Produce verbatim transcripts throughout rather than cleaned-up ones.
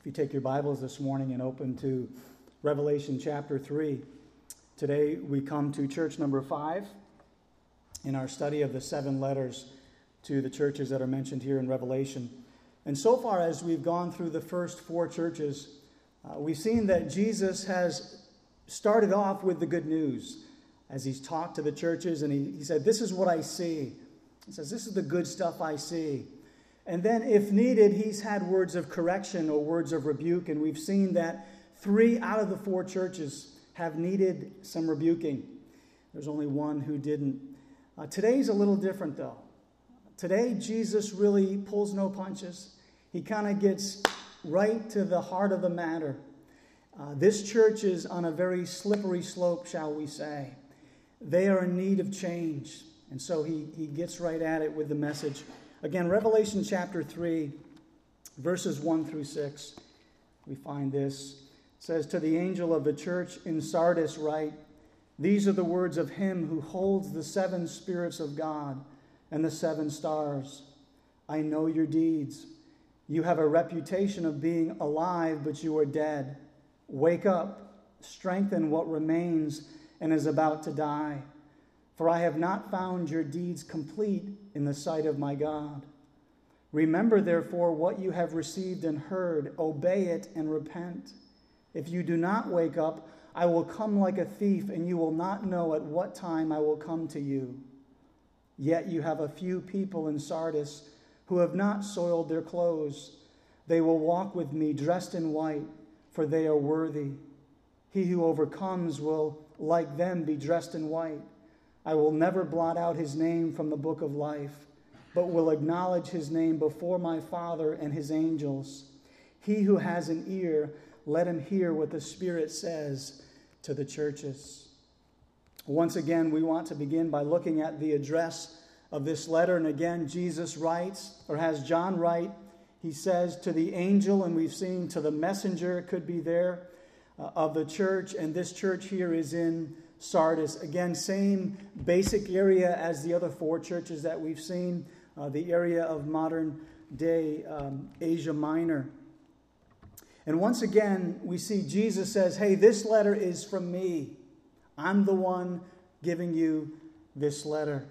If you take your Bibles this morning and open to Revelation chapter three, today we come to church number five in our study of the seven letters to the churches that are mentioned here in Revelation. And so far as we've gone through the first four churches, uh, we've seen that Jesus has started off with the good news as he's talked to the churches, and he, he said, this is what I see. He says, this is the good stuff I see. And then, if needed, he's had words of correction or words of rebuke. And we've seen that three out of the four churches have needed some rebuking. There's only one who didn't. Uh, today's a little different, though. Today, Jesus really pulls no punches. He kind of gets right to the heart of the matter. Uh, this church is on a very slippery slope, shall we say. They are in need of change. And so he, he gets right at it with the message. Again, Revelation chapter three, verses one through six, we find this. It says, to the angel of the church in Sardis write, these are the words of him who holds the seven spirits of God and the seven stars. I know your deeds. You have a reputation of being alive, but you are dead. Wake up, strengthen what remains and is about to die. For I have not found your deeds complete in the sight of my God. Remember, therefore, what you have received and heard. Obey it and repent. If you do not wake up, I will come like a thief, and you will not know at what time I will come to you. Yet you have a few people in Sardis who have not soiled their clothes. They will walk with me dressed in white, for they are worthy. He who overcomes will, like them, be dressed in white. I will never blot out his name from the book of life, but will acknowledge his name before my Father and his angels. He who has an ear, let him hear what the Spirit says to the churches. Once again, we want to begin by looking at the address of this letter. And again, Jesus writes, or has John write, he says to the angel, and we've seen to the messenger, it could be there, uh, of the church. And this church here is in Sardis. Again, same basic area as the other four churches that we've seen, uh, the area of modern day um, Asia Minor. And once again, we see Jesus says, hey, this letter is from me. I'm the one giving you this letter.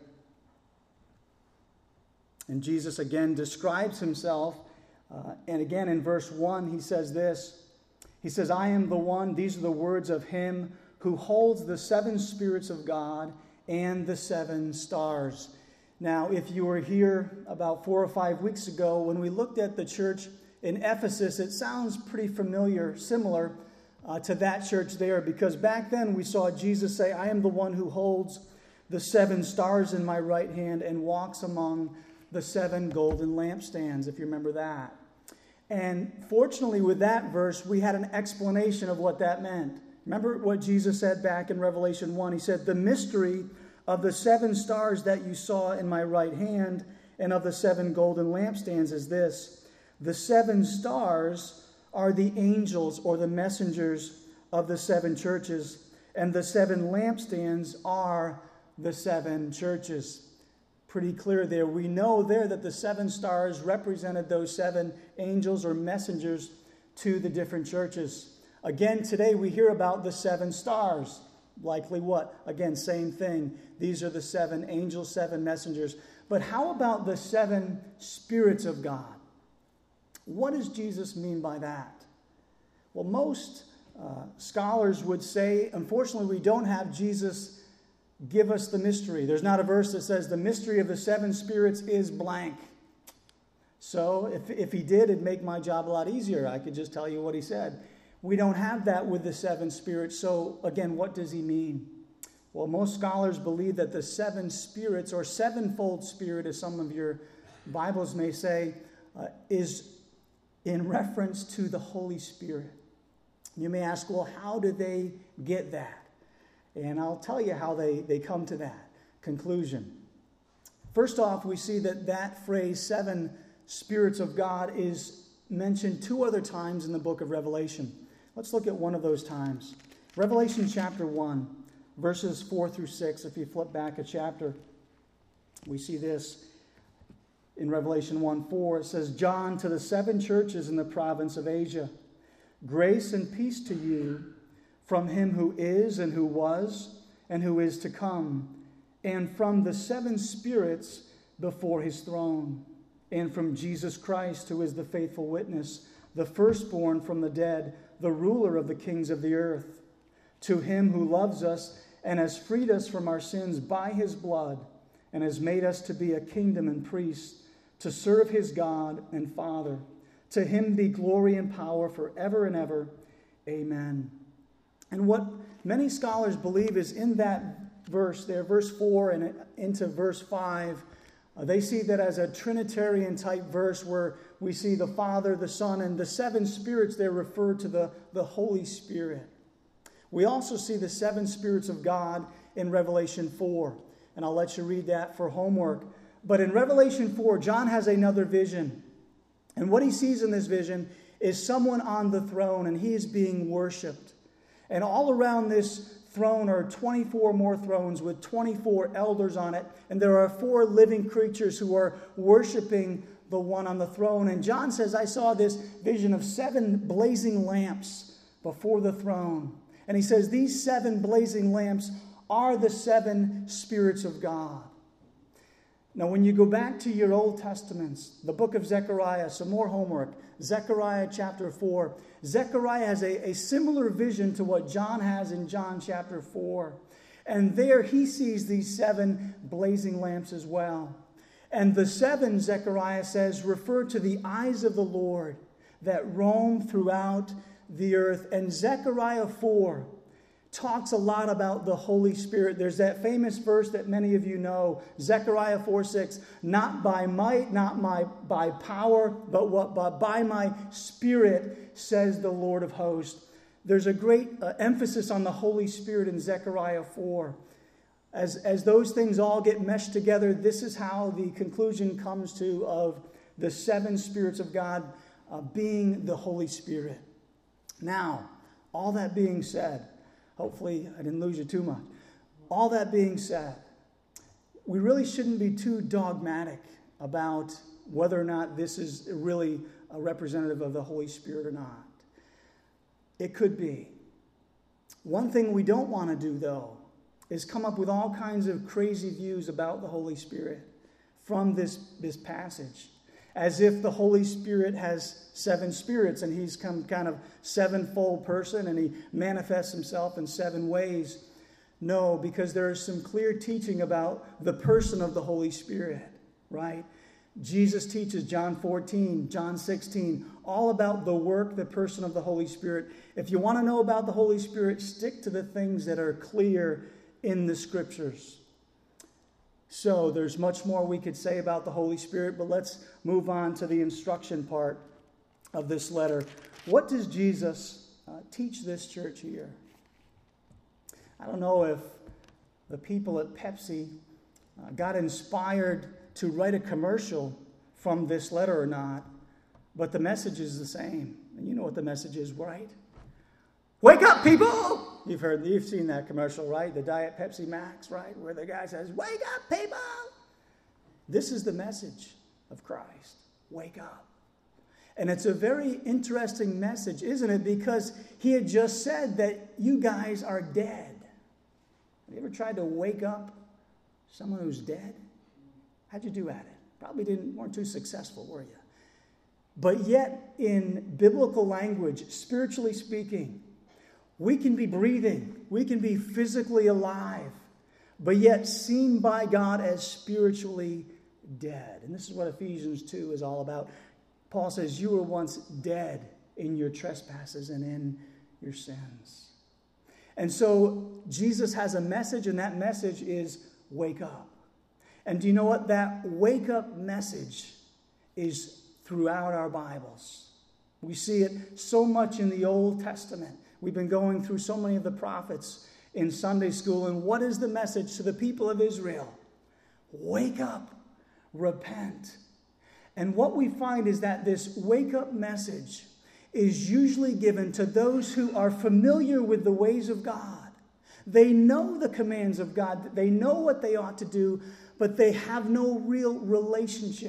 And Jesus again describes himself. Uh, and again, in verse one, he says this. He says, I am the one, these are the words of him who holds the seven spirits of God and the seven stars. Now, if you were here about four or five weeks ago, when we looked at the church in Ephesus, it sounds pretty familiar, similar uh, to that church there, because back then we saw Jesus say, I am the one who holds the seven stars in my right hand and walks among the seven golden lampstands, if you remember that. And fortunately, with that verse, we had an explanation of what that meant. Remember what Jesus said back in Revelation one. He said, the mystery of the seven stars that you saw in my right hand and of the seven golden lampstands is this. The seven stars are the angels or the messengers of the seven churches, and the seven lampstands are the seven churches. Pretty clear there. We know there that the seven stars represented those seven angels or messengers to the different churches. Again, today we hear about the seven stars. Likely what? Again, same thing. These are the seven angels, seven messengers. But how about the seven spirits of God? What does Jesus mean by that? Well, most uh, scholars would say, unfortunately, we don't have Jesus give us the mystery. There's not a verse that says the mystery of the seven spirits is blank. So if, if he did, it'd make my job a lot easier. I could just tell you what he said. We don't have that with the seven spirits. So again, what does he mean? Well, most scholars believe that the seven spirits, or sevenfold spirit, as some of your Bibles may say, uh, is in reference to the Holy Spirit. You may ask, well, how do they get that? And I'll tell you how they, they come to that conclusion. First off, we see that that phrase, seven spirits of God, is mentioned two other times in the book of Revelation. Let's look at one of those times. Revelation chapter one, verses four through six. If you flip back a chapter, we see this. In Revelation one four, it says, John, to the seven churches in the province of Asia, grace and peace to you from him who is and who was and who is to come, and from the seven spirits before his throne, and from Jesus Christ, who is the faithful witness, the firstborn from the dead, the ruler of the kings of the earth. To him who loves us and has freed us from our sins by his blood, and has made us to be a kingdom and priests, to serve his God and Father. To him be glory and power forever and ever. Amen. And what many scholars believe is in that verse there, verse four and into verse five, uh, they see that as a Trinitarian type verse where we see the Father, the Son, and the seven spirits there refer to the, the Holy Spirit. We also see the seven spirits of God in Revelation four. And I'll let you read that for homework. But in Revelation four, John has another vision. And what he sees in this vision is someone on the throne, and he is being worshipped. And all around this throne are twenty-four more thrones with twenty-four elders on it. And there are four living creatures who are worshiping the one on the throne. And John says, I saw this vision of seven blazing lamps before the throne. And he says, these seven blazing lamps are the seven spirits of God. Now, when you go back to your Old Testaments, the book of Zechariah, some more homework, Zechariah chapter four, Zechariah has a, a similar vision to what John has in John chapter four. And there he sees these seven blazing lamps as well. And the seven, Zechariah says, refer to the eyes of the Lord that roam throughout the earth. And Zechariah four talks a lot about the Holy Spirit. There's that famous verse that many of you know, Zechariah four six, not by might, not my, by power, but what but by my Spirit, says the Lord of hosts. There's a great uh, emphasis on the Holy Spirit in Zechariah four. As, as those things all get meshed together, this is how the conclusion comes to of the seven spirits of God uh, being the Holy Spirit. Now, all that being said, hopefully I didn't lose you too much. All that being said, we really shouldn't be too dogmatic about whether or not this is really a representative of the Holy Spirit or not. It could be. One thing we don't want to do, though, is come up with all kinds of crazy views about the Holy Spirit from this, this passage. As if the Holy Spirit has seven spirits and he's come kind of sevenfold person and he manifests himself in seven ways. No, because there is some clear teaching about the person of the Holy Spirit, right? Jesus teaches John fourteen, John sixteen, all about the work, the person of the Holy Spirit. If you want to know about the Holy Spirit, stick to the things that are clear in the Scriptures. So there's much more we could say about the Holy Spirit, but let's move on to the instruction part of this letter. What does Jesus uh, teach this church here? I don't know if the people at Pepsi uh, got inspired to write a commercial from this letter or not, but the message is the same. And you know what the message is, right? Wake up, people! You've heard, you've seen that commercial, right? The Diet Pepsi Max, right? Where the guy says, wake up, people! This is the message of Christ. Wake up. And it's a very interesting message, isn't it? Because he had just said that you guys are dead. Have you ever tried to wake up someone who's dead? How'd you do at it? Probably didn't, weren't too successful, were you? But yet, in biblical language, spiritually speaking, we can be breathing. We can be physically alive, but yet seen by God as spiritually dead. And this is what Ephesians two is all about. Paul says, you were once dead in your trespasses and in your sins. And so Jesus has a message, and that message is wake up. And do you know what? That wake up message is throughout our Bibles. We see it so much in the Old Testament. We've been going through so many of the prophets in Sunday school. And what is the message to the people of Israel? Wake up, repent. And what we find is that this wake up message is usually given to those who are familiar with the ways of God. They know the commands of God. They know what they ought to do, but they have no real relationship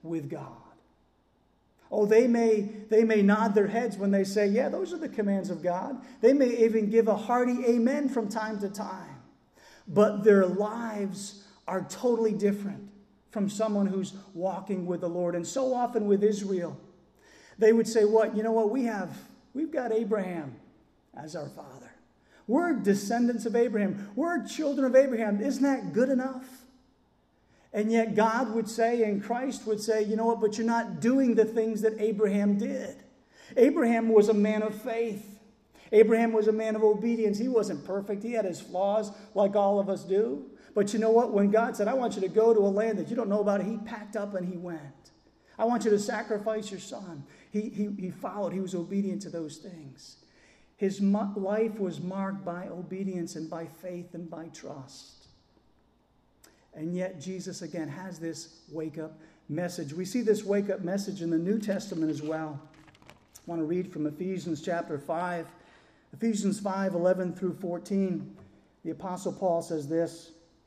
with God. Oh, they may, they may nod their heads when they say, yeah, those are the commands of God. They may even give a hearty amen from time to time. But their lives are totally different from someone who's walking with the Lord. And so often with Israel, they would say, what? You know what? We have, we've got Abraham as our father. We're descendants of Abraham. We're children of Abraham. Isn't that good enough? And yet God would say, and Christ would say, you know what, but you're not doing the things that Abraham did. Abraham was a man of faith. Abraham was a man of obedience. He wasn't perfect. He had his flaws like all of us do. But you know what? When God said, I want you to go to a land that you don't know about, he packed up and he went. I want you to sacrifice your son. He, he, he followed. He was obedient to those things. His life was marked by obedience and by faith and by trust. And yet Jesus, again, has this wake-up message. We see this wake-up message in the New Testament as well. I want to read from Ephesians chapter five. Ephesians five, eleven through fourteen. The Apostle Paul says this.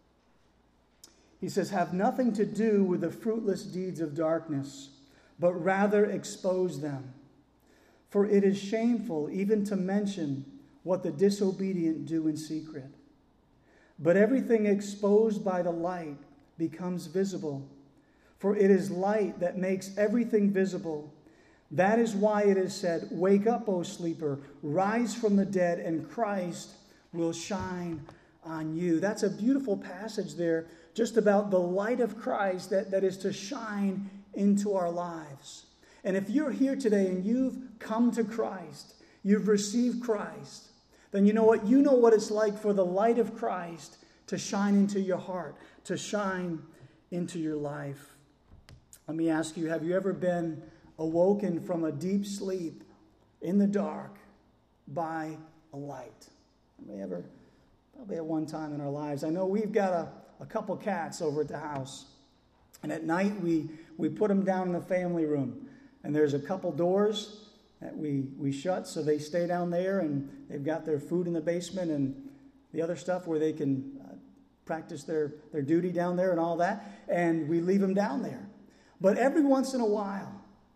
He says, have nothing to do with the fruitless deeds of darkness, but rather expose them. For it is shameful even to mention what the disobedient do in secret. But everything exposed by the light becomes visible. For it is light that makes everything visible. That is why it is said, wake up, O sleeper, rise from the dead, and Christ will shine on you. That's a beautiful passage there, just about the light of Christ that, that is to shine into our lives. And if you're here today and you've come to Christ, you've received Christ, then you know what? You know what it's like for the light of Christ to shine into your heart, to shine into your life. Let me ask you, have you ever been awoken from a deep sleep in the dark by a light? Have we ever, probably at one time in our lives. I know we've got a, a couple cats over at the house. And at night we, we put them down in the family room. And there's a couple doors that we, we shut, so they stay down there, and they've got their food in the basement and the other stuff where they can uh, practice their, their duty down there and all that, and we leave them down there. But every once in a while,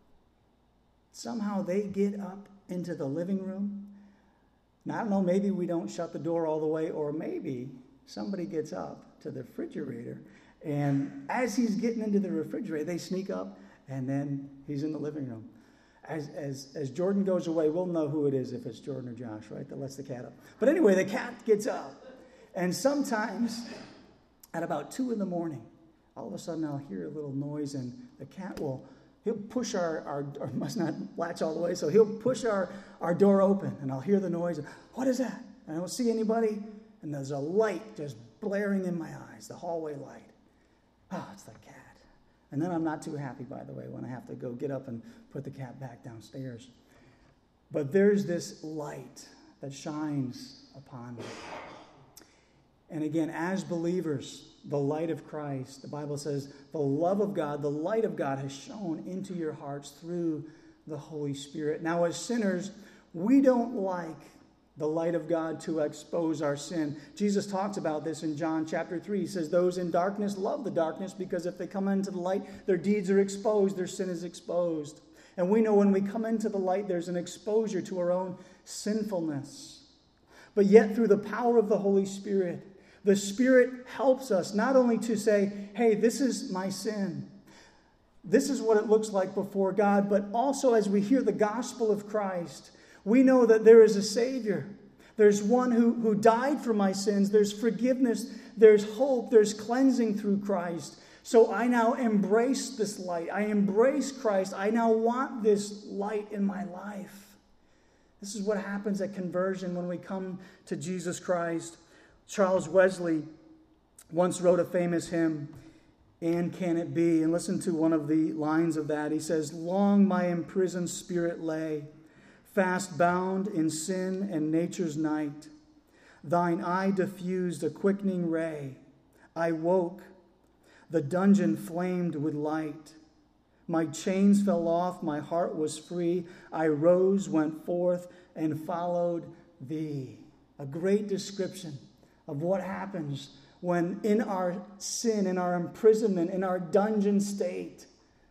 somehow they get up into the living room. Now, I don't know, maybe we don't shut the door all the way, or maybe somebody gets up to the refrigerator, and as he's getting into the refrigerator, they sneak up, and then he's in the living room. As, as, as Jordan goes away, we'll know who it is if it's Jordan or Josh, right? That lets the cat up. But anyway, the cat gets up. And sometimes at about two in the morning, all of a sudden I'll hear a little noise, and the cat will, he'll push our, our, or must not latch all the way, so he'll push our, our door open, and I'll hear the noise. And, what is that? And I don't see anybody, and there's a light just blaring in my eyes, the hallway light. Oh, it's the cat. And then I'm not too happy, by the way, when I have to go get up and put the cat back downstairs. But there's this light that shines upon me. And again, as believers, the light of Christ, the Bible says, the love of God, the light of God has shone into your hearts through the Holy Spirit. Now, as sinners, we don't like the light of God to expose our sin. Jesus talks about this in John chapter three. He says, those in darkness love the darkness, because if they come into the light, their deeds are exposed, their sin is exposed. And we know when we come into the light, there's an exposure to our own sinfulness. But yet through the power of the Holy Spirit, the Spirit helps us not only to say, hey, this is my sin. This is what it looks like before God, but also as we hear the gospel of Christ, we know that there is a Savior. There's one who, who died for my sins. There's forgiveness. There's hope. There's cleansing through Christ. So I now embrace this light. I embrace Christ. I now want this light in my life. This is what happens at conversion when we come to Jesus Christ. Charles Wesley once wrote a famous hymn, And Can It Be? And listen to one of the lines of that. He says, long my imprisoned spirit lay, fast bound in sin and nature's night. Thine eye diffused a quickening ray. I woke, the dungeon flamed with light. My chains fell off, my heart was free. I rose, went forth, and followed thee. A great description of what happens when in our sin, in our imprisonment, in our dungeon state,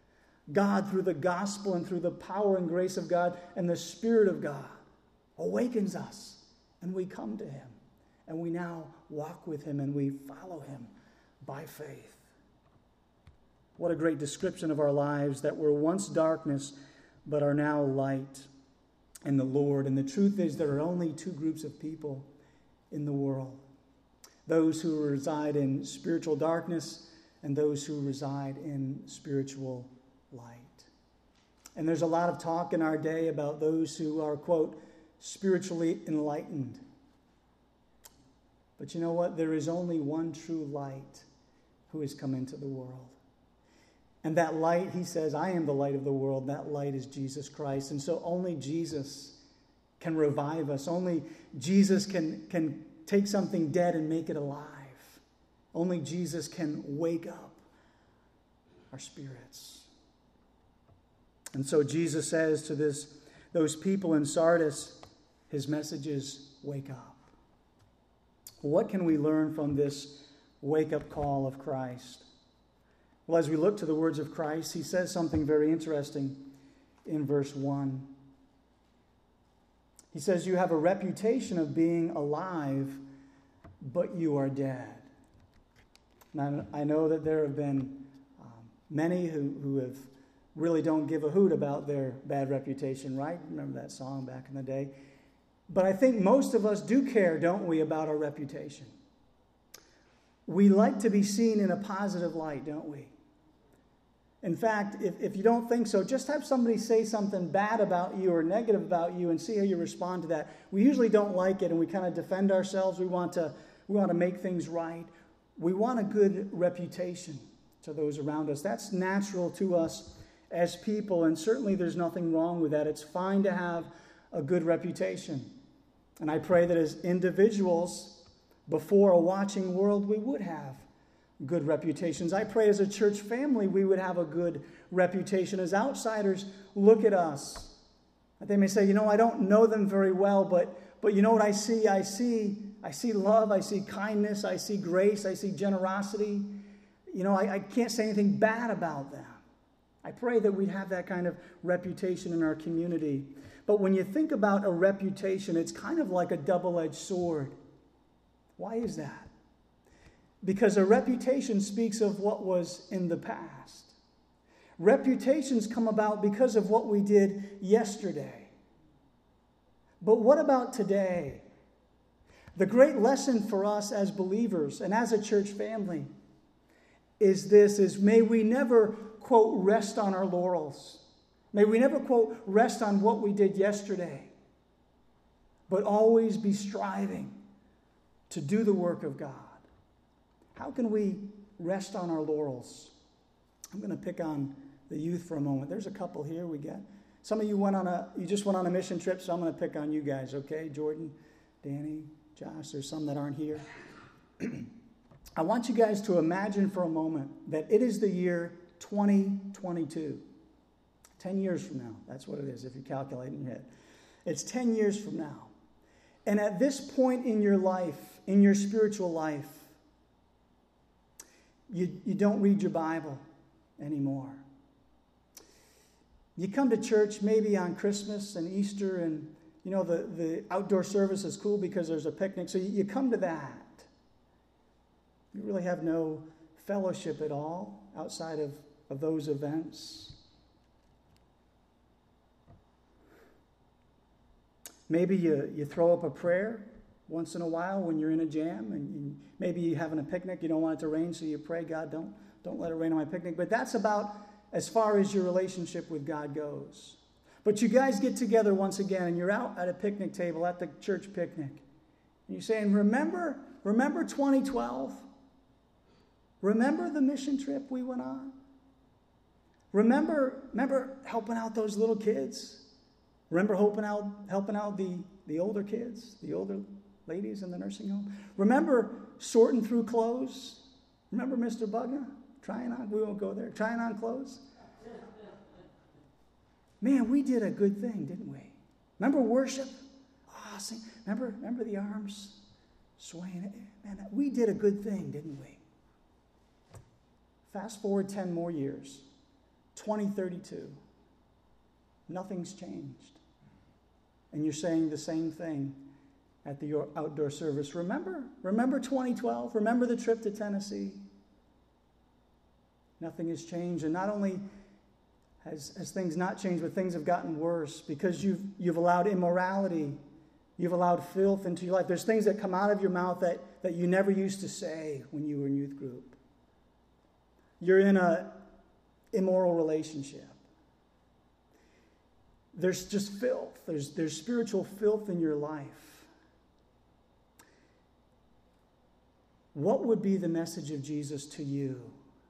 God, through the gospel and through the power and grace of God and the Spirit of God, awakens us, and we come to him, and we now walk with him, and we follow him by faith. What a great description of our lives, that were once darkness, but are now light in the Lord. And the truth is, there are only two groups of people in the world: those who reside in spiritual darkness and those who reside in spiritual light. And there's a lot of talk in our day about those who are, quote, spiritually enlightened. But you know what? There is only one true light who has come into the world. And that light, he says, I am the light of the world. That light is Jesus Christ. And so only Jesus can revive us. Only Jesus can, can take something dead and make it alive. Only Jesus can wake up our spirits. And so Jesus says to this, those people in Sardis, his message is, wake up. What can we learn from this wake-up call of Christ? Well, as we look to the words of Christ, he says something very interesting in verse one. He says, you have a reputation of being alive, but you are dead. Now, I know that there have been um, many who, who have really don't give a hoot about their bad reputation, right? Remember that song back in the day? But I think most of us do care, don't we, about our reputation. We like to be seen in a positive light, don't we? In fact, if, if you don't think so, just have somebody say something bad about you or negative about you and see how you respond to that. We usually don't like it, and we kind of defend ourselves. We want to, we want to make things right. We want a good reputation to those around us. That's natural to us as people, and certainly there's nothing wrong with that. It's fine to have a good reputation. And I pray that as individuals, before a watching world, we would have good reputations. I pray as a church family we would have a good reputation. As outsiders look at us, they may say, you know, I don't know them very well, but but you know what I see? I see I see love, I see kindness, I see grace, I see generosity. You know, I, I can't say anything bad about them. I pray that we'd have that kind of reputation in our community. But when you think about a reputation, it's kind of like a double-edged sword. Why is that? Because a reputation speaks of what was in the past. Reputations come about because of what we did yesterday. But what about today? The great lesson for us as believers and as a church family is this, is may we never, quote, rest on our laurels. May we never, quote, rest on what we did yesterday, but always be striving to do the work of God. How can we rest on our laurels? I'm going to pick on the youth for a moment. There's a couple here we got. Some of you went on a, you just went on a mission trip, so I'm going to pick on you guys, okay? Jordan, Danny, Josh, there's some that aren't here. I want you guys to imagine for a moment that it is the year twenty twenty-two. Ten years from now, that's what it is if you calculate in your head. It's ten years from now. And at this point in your life, in your spiritual life, you, you don't read your Bible anymore. You come to church maybe on Christmas and Easter, and you know the, the outdoor service is cool because there's a picnic, so you, you come to that. You really have no fellowship at all outside of, of those events. Maybe you, you throw up a prayer once in a while when you're in a jam, and you, maybe you're having a picnic, you don't want it to rain, so you pray, God, don't, don't let it rain on my picnic. But that's about as far as your relationship with God goes. But you guys get together once again, and you're out at a picnic table at the church picnic. And you're saying, remember, remember twenty twelve? Remember the mission trip we went on? Remember, remember helping out those little kids? Remember helping out, helping out the, the older kids, the older ladies in the nursing home? Remember sorting through clothes? Remember Mister Bugna trying on? We won't go there. Trying on clothes? Man, we did a good thing, didn't we? Remember worship? Oh, sing. Remember, remember the arms swaying? Man, we did a good thing, didn't we? Fast forward ten more years. twenty thirty-two. Nothing's changed. And you're saying the same thing at the outdoor service. Remember? Remember twenty twelve? Remember the trip to Tennessee? Nothing has changed. And not only has, has things not changed, but things have gotten worse because you've, you've allowed immorality, you've allowed filth into your life. There's things that come out of your mouth that, that you never used to say when you were in youth group. You're in an immoral relationship. There's just filth. There's, there's spiritual filth in your life. What would be the message of Jesus to you?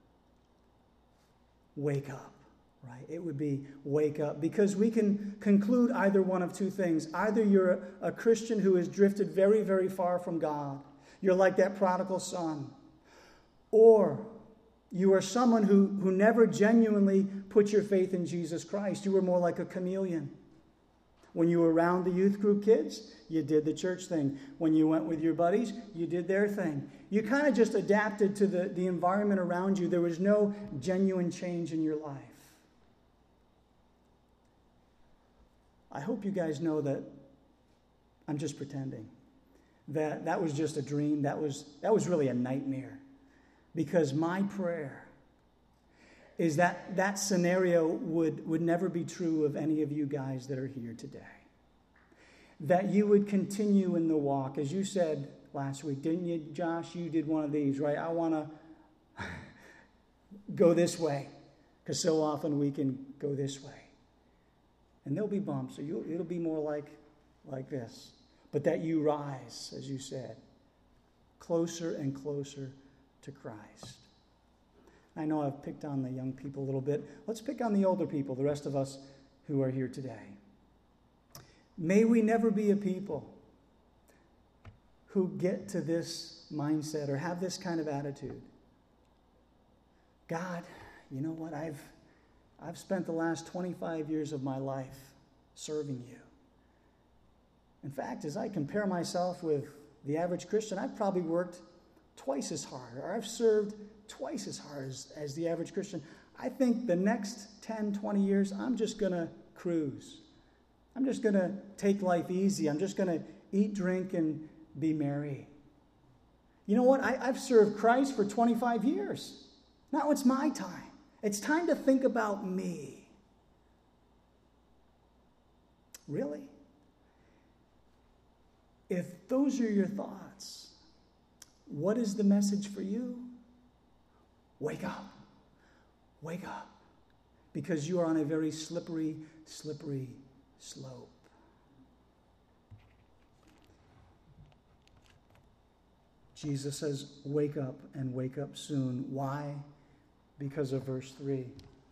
Wake up, right? It would be wake up. Because we can conclude either one of two things. Either you're a, a Christian who has drifted very, very far from God. You're like that prodigal son. Or you are someone who, who never genuinely put your faith in Jesus Christ. You were more like a chameleon. When you were around the youth group kids, you did the church thing. When you went with your buddies, you did their thing. You kind of just adapted to the, the environment around you. There was no genuine change in your life. I hope you guys know that I'm just pretending. That that was just a dream. That was, that was really a nightmare. Because my prayer is that that scenario would, would never be true of any of you guys that are here today. That you would continue in the walk. As you said last week, didn't you, Josh? You did one of these, right? I want to go this way. Because so often we can go this way. And there'll be bumps. So you'll, it'll be more like, like this. But that you rise, as you said, closer and closer to Christ. I know I've picked on the young people a little bit. Let's pick on the older people, the rest of us who are here today. May we never be a people who get to this mindset or have this kind of attitude. God, you know what? I've, I've spent the last twenty-five years of my life serving you. In fact, as I compare myself with the average Christian, I've probably worked twice as hard, or I've served twice as hard as, as the average Christian. I think the next ten, twenty years, I'm just going to cruise. I'm just going to take life easy. I'm just going to eat, drink, and be merry. You know what? I, I've served Christ for twenty-five years. Now it's my time. It's time to think about me. Really? If those are your thoughts, what is the message for you? Wake up. Wake up. Because you are on a very slippery, slippery slope. Jesus says, wake up and wake up soon. Why? Because of verse three.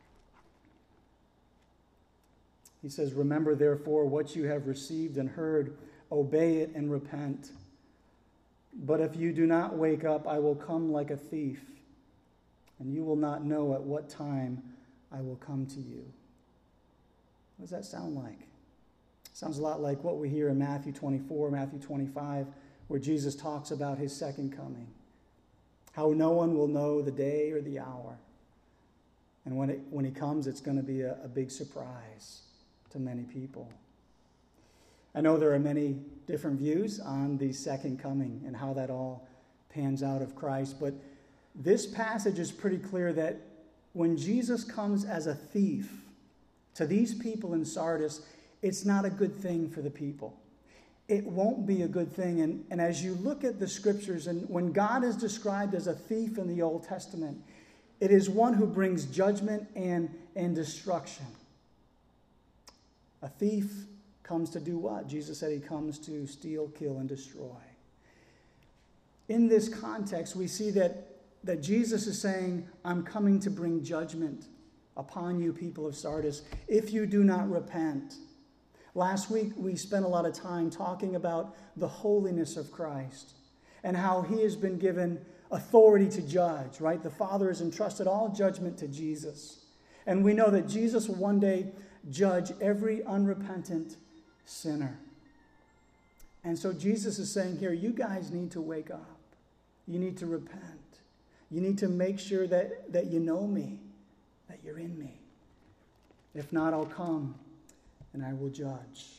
He says, remember therefore what you have received and heard, obey it and repent. But if you do not wake up, I will come like a thief, and you will not know at what time I will come to you. What does that sound like? It sounds a lot like what we hear in Matthew twenty-four, Matthew twenty-five, where Jesus talks about his second coming. How no one will know the day or the hour. And when it when he comes, it's going to be a, a big surprise to many people. I know there are many different views on the second coming and how that all pans out of Christ, but this passage is pretty clear that when Jesus comes as a thief to these people in Sardis, it's not a good thing for the people. It won't be a good thing. And, and as you look at the scriptures, and when God is described as a thief in the Old Testament, it is one who brings judgment and, and destruction. A thief comes to do what? Jesus said he comes to steal, kill, and destroy. In this context, we see that, that Jesus is saying, I'm coming to bring judgment upon you, people of Sardis, if you do not repent. Last week, we spent a lot of time talking about the holiness of Christ and how he has been given authority to judge, right? The Father has entrusted all judgment to Jesus. And we know that Jesus will one day judge every unrepentant sinner. And so Jesus is saying here, you guys need to wake up. You need to repent. You need to make sure that, that you know me, that you're in me. If not, I'll come and I will judge.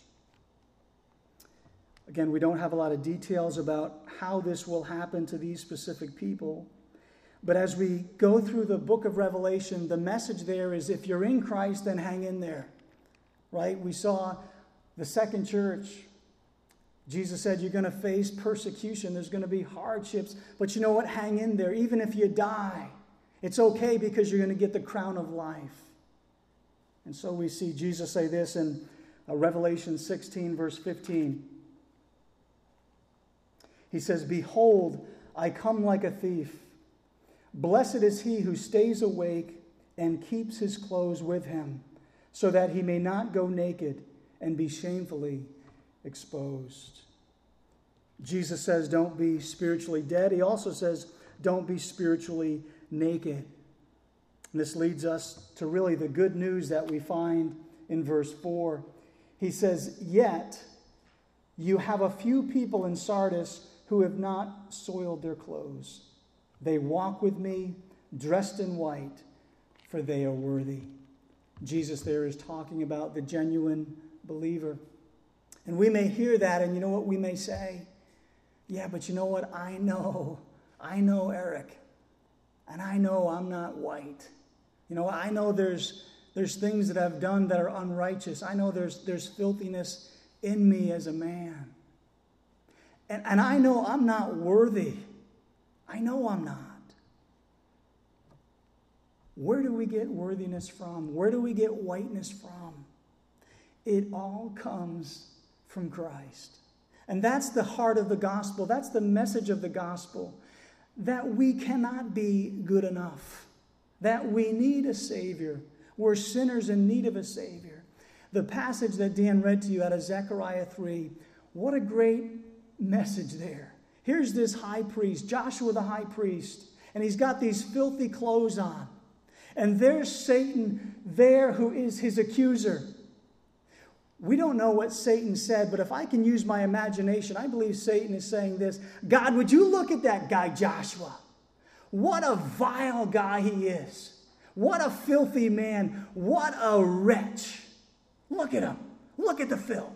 Again, we don't have a lot of details about how this will happen to these specific people. But as we go through the book of Revelation, the message there is if you're in Christ, then hang in there. Right? We saw the second church. Jesus said you're going to face persecution. There's going to be hardships. But you know what? Hang in there. Even if you die, it's okay because you're going to get the crown of life. And so we see Jesus say this in uh, Revelation sixteen, verse fifteen. He says, "Behold, I come like a thief. Blessed is he who stays awake and keeps his clothes with him, so that he may not go naked and be shamefully exposed." Jesus says, don't be spiritually dead. He also says, don't be spiritually naked. And this leads us to really the good news that we find in verse four. He says, "Yet you have a few people in Sardis who have not soiled their clothes. They walk with me, dressed in white, for they are worthy." Jesus there is talking about the genuine believer. And we may hear that, and you know what we may say? Yeah, but you know what? I know. I know Eric. And I know I'm not white. You know, I know there's there's things that I've done that are unrighteous. I know there's there's filthiness in me as a man. And, and I know I'm not worthy. I know I'm not. Where do we get worthiness from? Where do we get whiteness from? It all comes from Christ. And that's the heart of the gospel. That's the message of the gospel. That we cannot be good enough. That we need a Savior. We're sinners in need of a Savior. The passage that Dan read to you out of Zechariah three, what a great message there. Here's this high priest, Joshua the high priest, and he's got these filthy clothes on. And there's Satan there who is his accuser. We don't know what Satan said, but if I can use my imagination, I believe Satan is saying this: God, would you look at that guy, Joshua? What a vile guy he is. What a filthy man. What a wretch. Look at him. Look at the filth.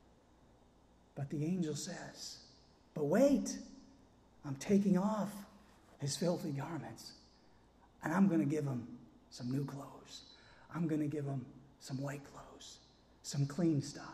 But the angel says, but wait, I'm taking off his filthy garments, and I'm going to give him some new clothes. I'm going to give him some white clothes, some clean stuff.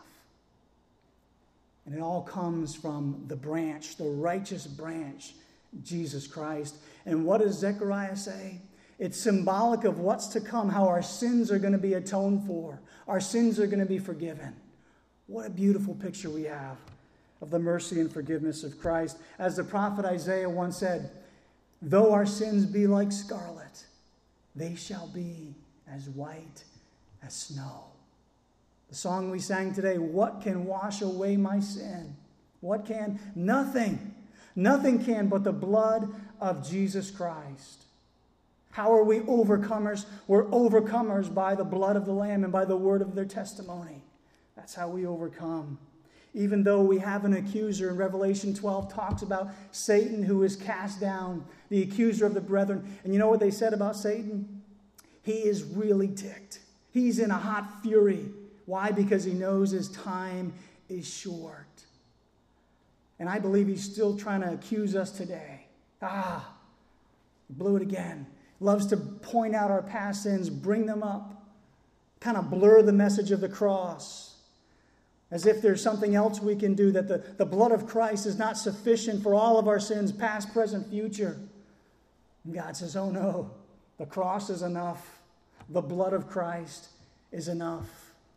And it all comes from the branch, the righteous branch, Jesus Christ. And what does Zechariah say? It's symbolic of what's to come, how our sins are going to be atoned for. Our sins are going to be forgiven. What a beautiful picture we have of the mercy and forgiveness of Christ. As the prophet Isaiah once said, though our sins be like scarlet, they shall be as white as snow. The song we sang today, what can wash away my sin? What can? Nothing. Nothing can but the blood of Jesus Christ. How are we overcomers? We're overcomers by the blood of the Lamb and by the word of their testimony. That's how we overcome. Even though we have an accuser, in Revelation twelve talks about Satan who is cast down, the accuser of the brethren. And you know what they said about Satan? He is really ticked. He's in a hot fury. Why? Because he knows his time is short. And I believe he's still trying to accuse us today. Ah, blew it again. Loves to point out our past sins, bring them up, kind of blur the message of the cross. As if there's something else we can do, that the, the blood of Christ is not sufficient for all of our sins, past, present, future. And God says, oh no, the cross is enough. The blood of Christ is enough.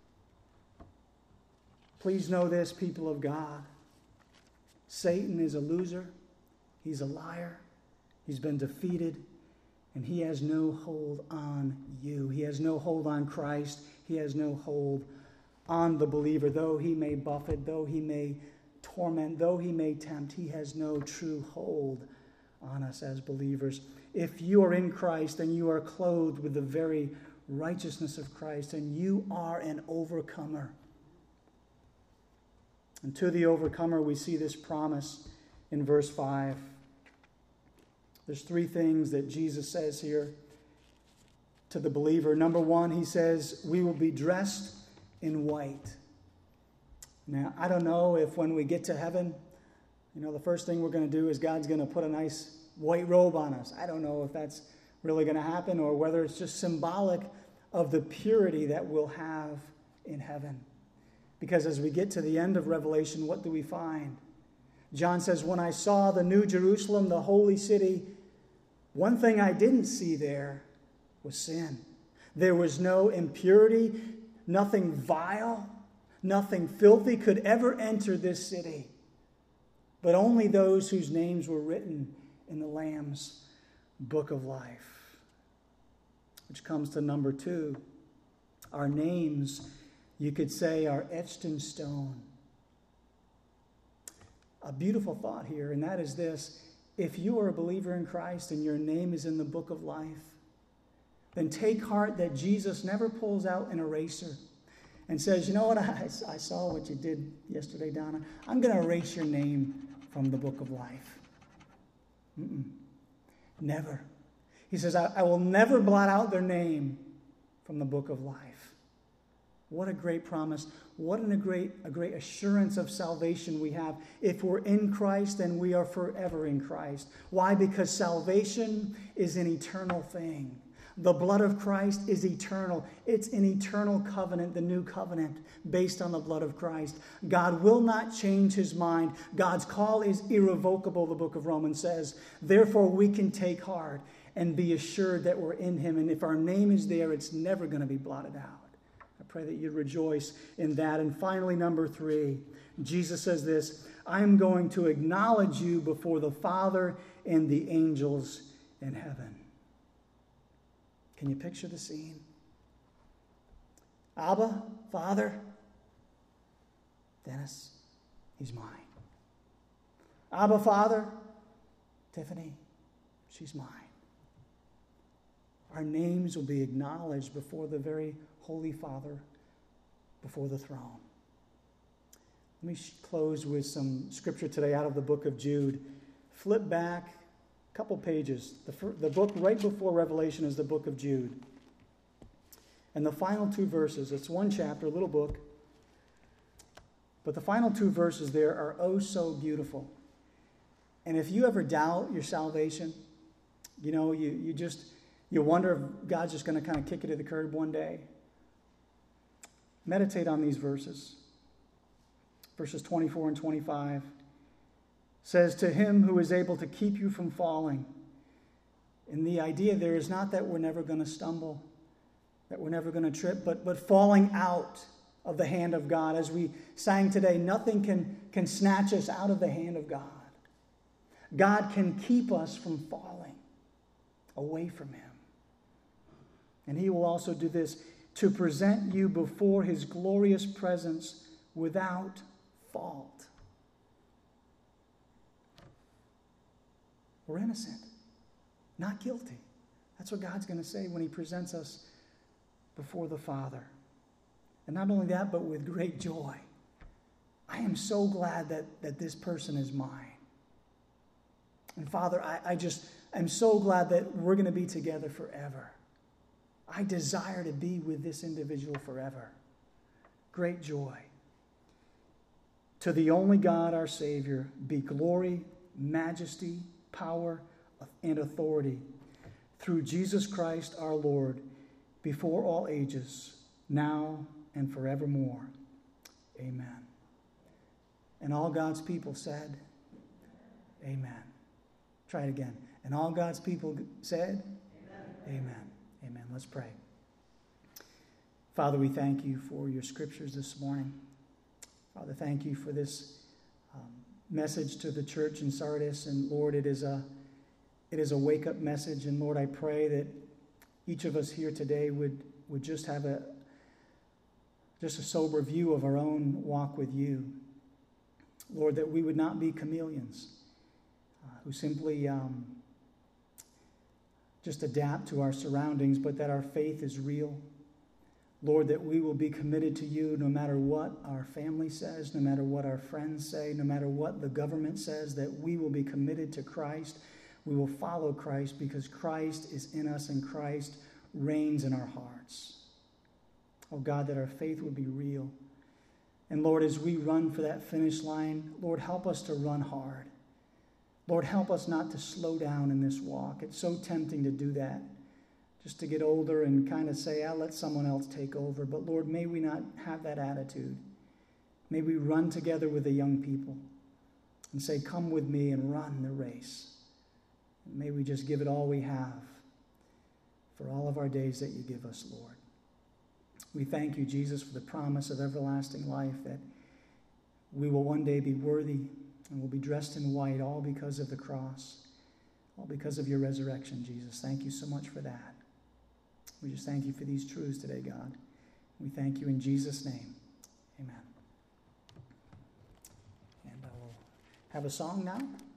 Please know this, people of God. Satan is a loser. He's a liar. He's been defeated. And he has no hold on you. He has no hold on Christ. He has no hold on the believer. Though he may buffet, though he may torment, though he may tempt, he has no true hold on us as believers. If you are in Christ, then you are clothed with the very righteousness of Christ, and you are an overcomer. And to the overcomer, we see this promise in verse five. There's three things that Jesus says here. to the believer. Number one, he says, we will be dressed in white. Now, I don't know if when we get to heaven, you know, the first thing we're going to do is God's going to put a nice white robe on us. I don't know if that's really going to happen or whether it's just symbolic of the purity that we'll have in heaven. Because as we get to the end of Revelation, what do we find? John says, when I saw the new Jerusalem, the holy city, one thing I didn't see there was sin. There was no impurity, nothing vile, nothing filthy could ever enter this city, but only those whose names were written in the Lamb's book of life. Which comes to number two. Our names, you could say, are etched in stone. A beautiful thought here, and that is this. If you are a believer in Christ and your name is in the book of life, then take heart that Jesus never pulls out an eraser and says, you know what, I, I saw what you did yesterday, Donna. I'm going to erase your name from the book of life. Mm-mm. Never. He says, I, I will never blot out their name from the book of life. What a great promise. What an, a, great, a great assurance of salvation we have. If we're in Christ, then we are forever in Christ. Why? Because salvation is an eternal thing. The blood of Christ is eternal. It's an eternal covenant, the new covenant, based on the blood of Christ. God will not change his mind. God's call is irrevocable, the book of Romans says. Therefore, we can take heart and be assured that we're in him. And if our name is there, it's never going to be blotted out. I pray that you rejoice in that. And finally, number three, Jesus says this, I am going to acknowledge you before the Father and the angels in heaven. Can you picture the scene? Abba, Father, Dennis, he's mine. Abba, Father, Tiffany, she's mine. Our names will be acknowledged before the very Holy Father, before the throne. Let me close with some scripture today out of the book of Jude. Flip back a couple pages. The, the book right before Revelation is the book of Jude. And the final two verses, it's one chapter, a little book, but the final two verses there are oh so beautiful. And if you ever doubt your salvation, you know, you, you just, you wonder if God's just going to kind of kick you to the curb one day. Meditate on these verses. Verses twenty-four and twenty-five says, to him who is able to keep you from falling. And the idea there is not that we're never going to stumble, that we're never going to trip, but, but falling out of the hand of God. As we sang today, nothing can, can snatch us out of the hand of God. God can keep us from falling away from him. And he will also do this to present you before his glorious presence without fault. We're innocent, not guilty. That's what God's going to say when he presents us before the Father. And not only that, but with great joy. I am so glad that, that this person is mine. And Father, I, I just am so glad that we're going to be together forever. I desire to be with this individual forever. Great joy. To the only God, our Savior, be glory, majesty, power, and authority through Jesus Christ our Lord, before all ages, now and forevermore. Amen. And all God's people said, amen. Try it again. And all God's people said, amen. Amen. Amen. Let's pray. Father, we thank you for your scriptures this morning. Father, thank you for this um, message to the church in Sardis. And Lord, it is a it is a wake-up message. And Lord, I pray that each of us here today would, would just have a just a sober view of our own walk with you. Lord, that we would not be chameleons uh, who simply um, just adapt to our surroundings, but that our faith is real. Lord, that we will be committed to you no matter what our family says, no matter what our friends say, no matter what the government says, that we will be committed to Christ. We will follow Christ because Christ is in us and Christ reigns in our hearts. Oh God, that our faith would be real. And Lord, as we run for that finish line, Lord, help us to run hard. Lord, help us not to slow down in this walk. It's so tempting to do that, just to get older and kind of say, I'll let someone else take over. But Lord, may we not have that attitude. May we run together with the young people and say, come with me and run the race. And may we just give it all we have for all of our days that you give us, Lord. We thank you, Jesus, for the promise of everlasting life, that we will one day be worthy and will be dressed in white, all because of the cross, all because of your resurrection, Jesus. Thank you so much for that. We just thank you for these truths today, God. We thank you in Jesus' name. Amen. And I will have a song now.